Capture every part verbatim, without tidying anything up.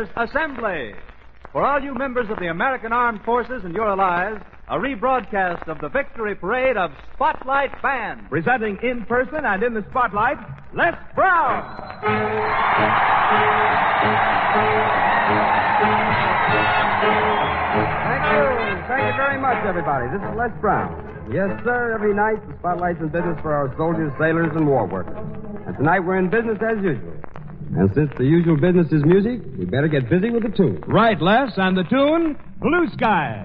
Soldiers, Assembly! For all you members of the American Armed Forces and your allies, a rebroadcast of the victory parade of Spotlight Band. Presenting in person and in the spotlight, Les Brown. Thank you. Thank you very much, everybody. This is Les Brown. Yes, sir, every night the spotlight's in business for our soldiers, sailors, and war workers. And tonight we're in business as usual. And since the usual business is music, we better get busy with the tune. Right, Les, and the tune, Blue Skies.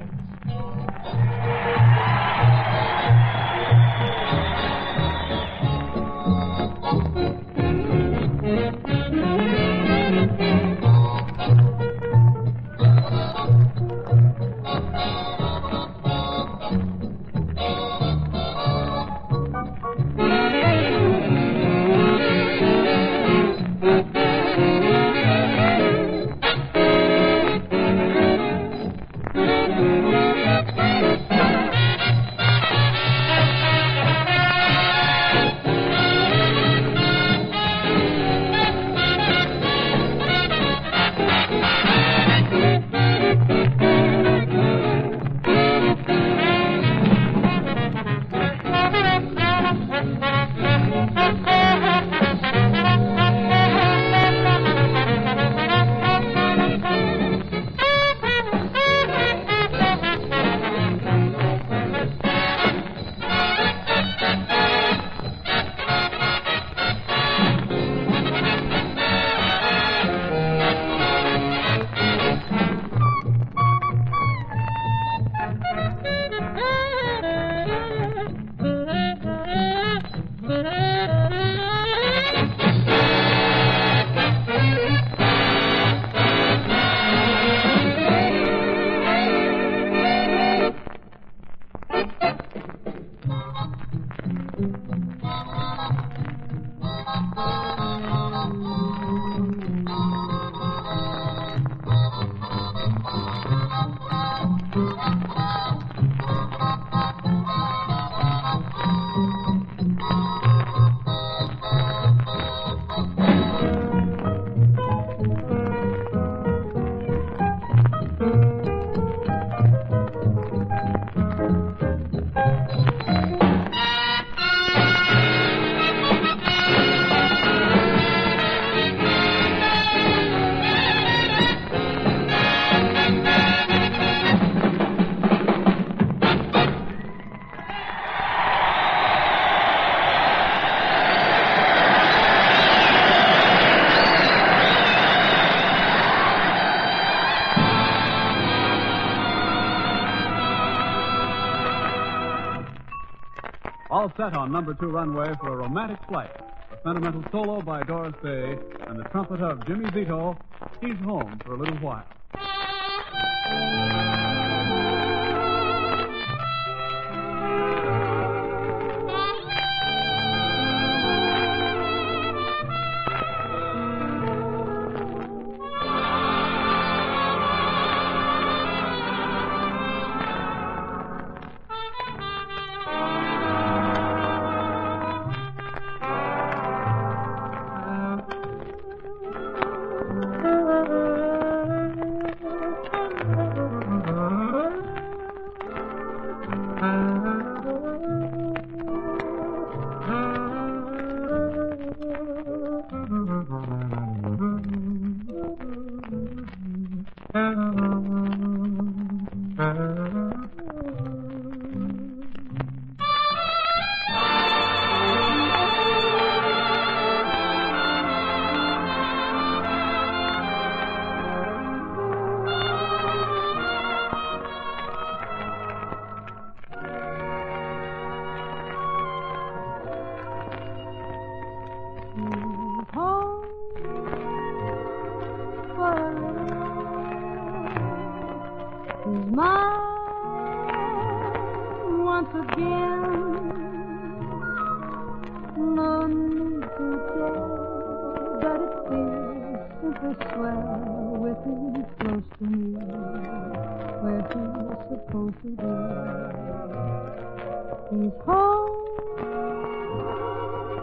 All set on number two runway for a romantic flight. A sentimental solo by Doris Day and the trumpet of Jimmy Vito. He's home for a little while.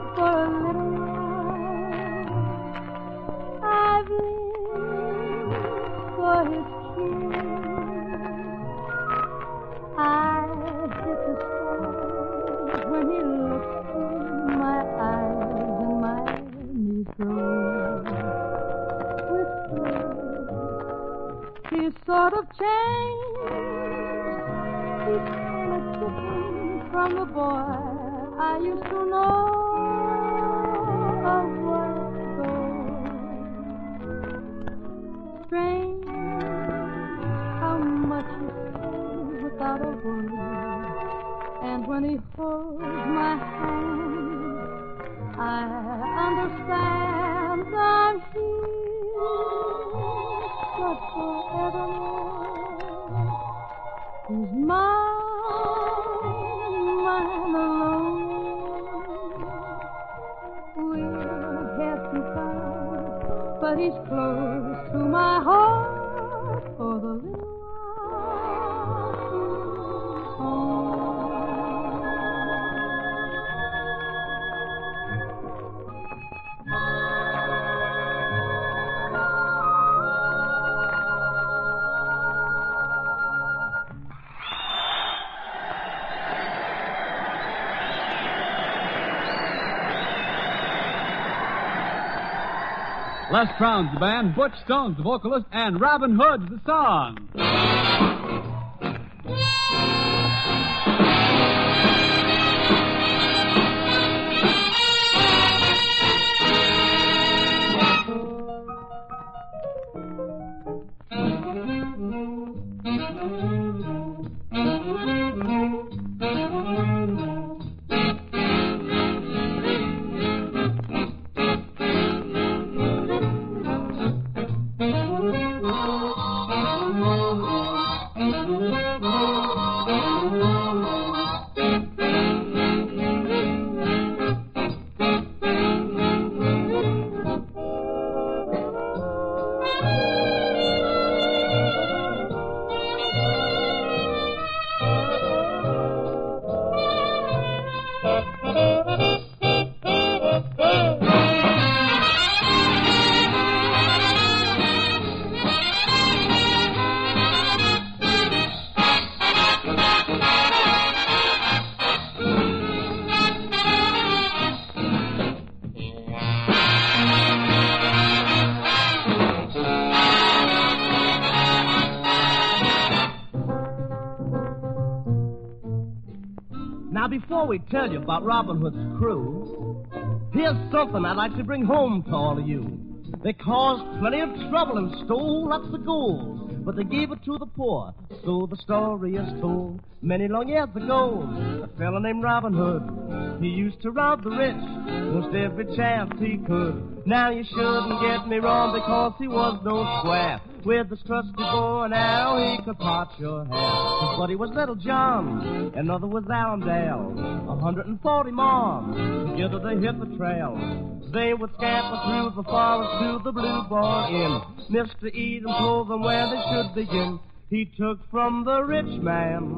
I've lived sort of change. He's kinda different from the boy I used to know. A while ago. Strange how much he said without a word. And when he holds my hand, I understand I'm here, but forevermore. He's mine, mine alone. We're half confined, but he's close to my heart for the little while he's home. Les Brown's the band, Butch Stone's the vocalist, and Robin Hood's the song. Now, before we tell you about Robin Hood's crew, here's something I'd like to bring home to all of you. They caused plenty of trouble and stole lots of gold, but they gave it to the poor, so the story is told. Many long years ago, a fella named Robin Hood, he used to rob the rich most every chance he could. Now you shouldn't get me wrong, because he was no square. With his trusty bow and arrow, he could part your hair. His buddy was Little John, another was Allendale. A hundred and forty more, together they hit the trail. They would scamper through the forest to the Blue Boar Inn. Mister Eden told them where they should begin. He took from the rich man,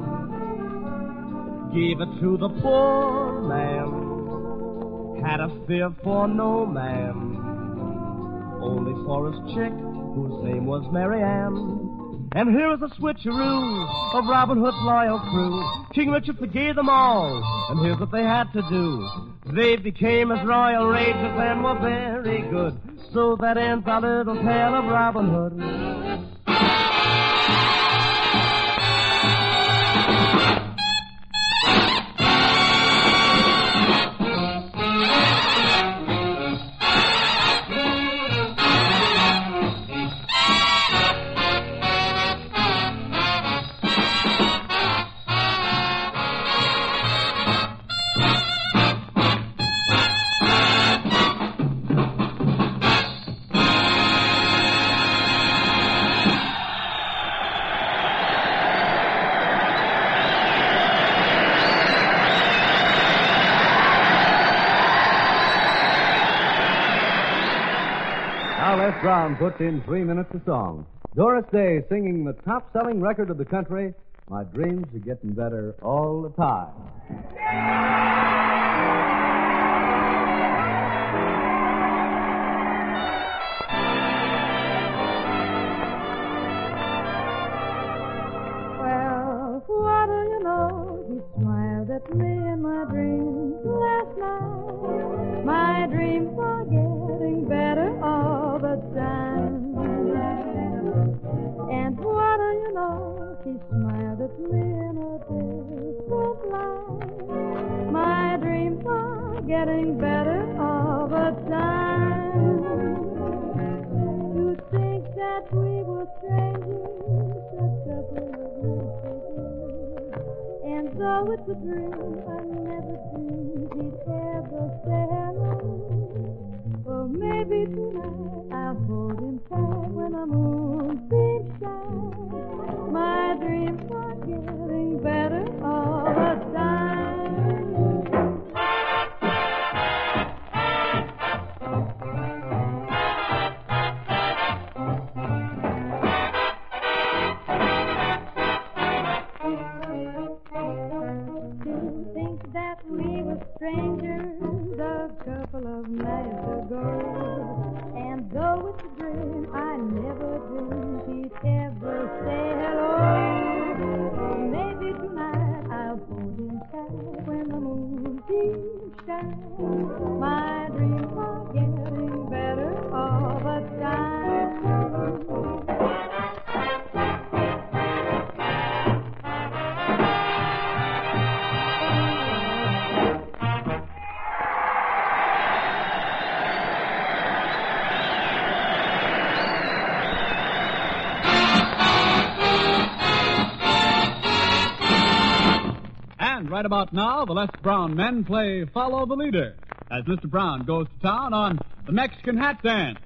gave it to the poor man. Had a fear for no man, only for his chick, whose name was Mary Ann. And here's a switcheroo of Robin Hood's loyal crew. King Richard forgave them all, and here's what they had to do. They became his royal rages and were very good. So that ends our little tale of Robin Hood. Les Brown puts in three minutes of song. Doris Day singing the top-selling record of the country, My Dreams Are Getting Better All the Time. Well, what do you know? He smiled at me in my dreams last night. My dreams are getting better all the time. And what do you getting better all the time. To think that we were strangers, a couple of years ago. And though it's a dream, I never dreamed he'd ever say hello. Well, maybe tonight I'll hold him tight when the moonbeams shine. My dreams are getting better all the time. To think that we were strangers a couple of nights ago. And though it's a dream, I never dreamed he'd ever say hello. Maybe tonight I'll hold him tight when the moonbeams shine. My dreams are getting better all the time. And right about now, the Les Brown men play Follow the Leader as Mister Brown goes to town on the Mexican Hat Dance.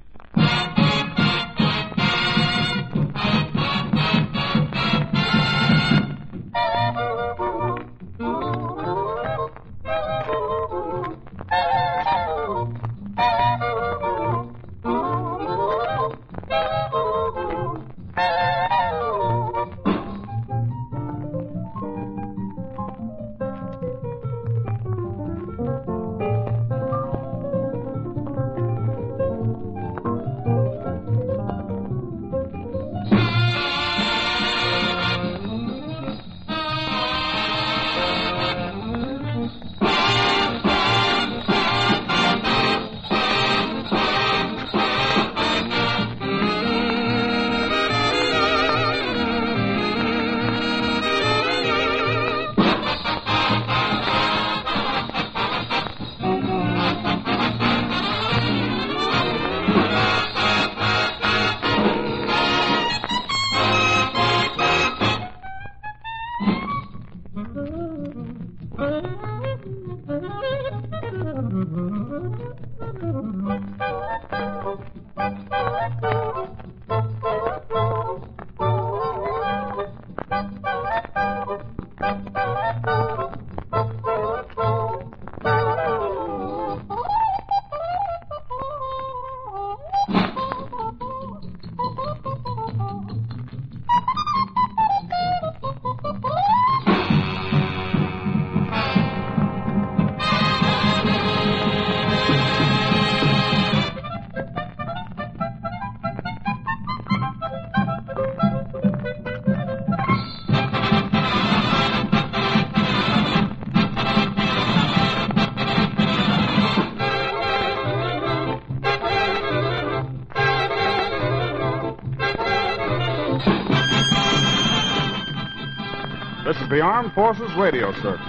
This is the Armed Forces Radio Service.